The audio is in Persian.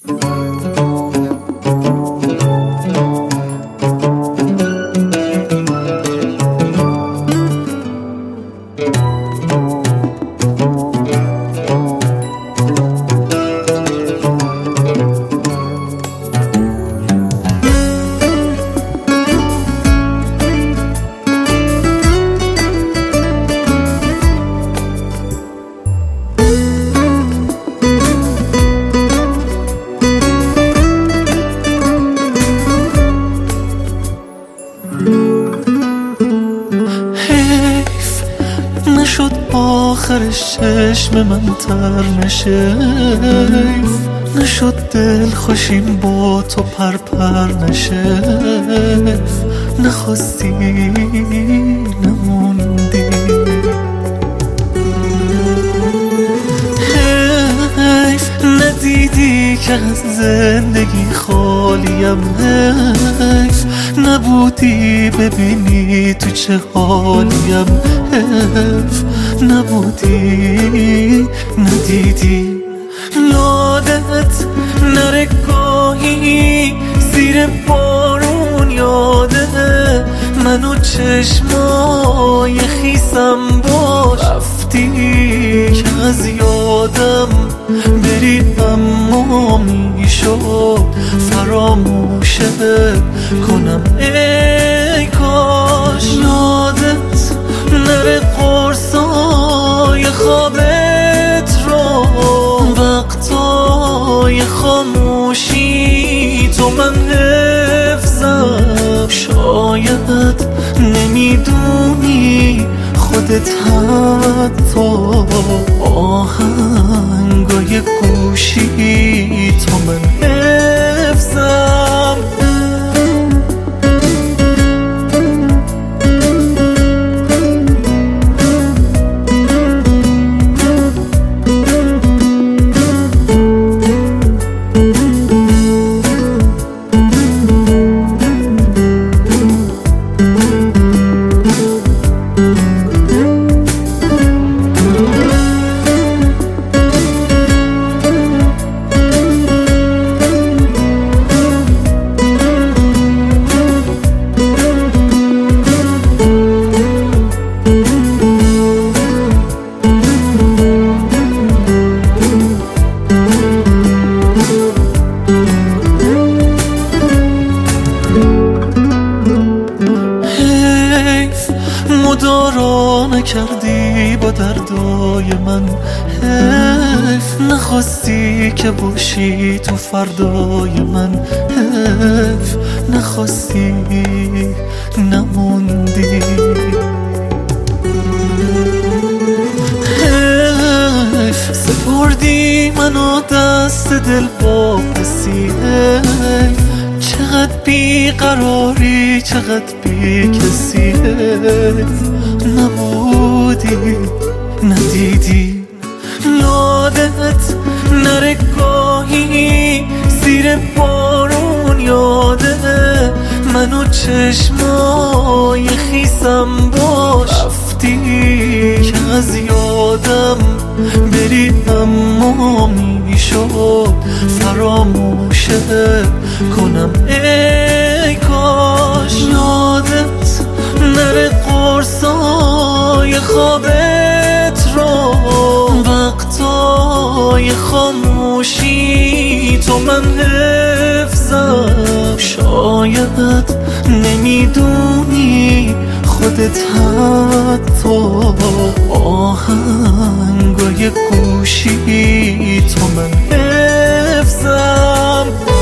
نشد آخرش چشم من تر نشه، نشد دل خوشیم با تو پر نشه، نخواستی نموندی، حیف ندیدی که از زندگی خالیم، حیف نبودی ببینی تو چه حالیم، حیف نبودی ندیدی، یادت نره گاهی زیر بارون، یاده منو چشمای خیسم باش، رفتی که از یادم بری اما میشد فراموشت کنم، ای کاش یادت نره قرصای خوابت رو، وقتای خاموشی تو من حفظم، شاید نمیدونی خودت حتی آهنگای گوشی تو من حفظم. مدارا نکردی با دردای من، حیف نخواستی که باشی تو فردای من، حیف نخواستی نموندی، حیف سپردی منو دست دل با پسی، حیف چقدر بیقراری چقدر بی کسی، نبودی ندیدی، یادت نره گاهی زیر بارون، یاده منو چشمای خیسم باش، رفتی که از یادم بری اما میشد فراموشت کنم، ای کاش یادت نره قرصای خوابت رو، وقتای خاموشی تو من حفظم، شاید نمیدونی خودت حتی آهنگای گوشی تو من حفظم.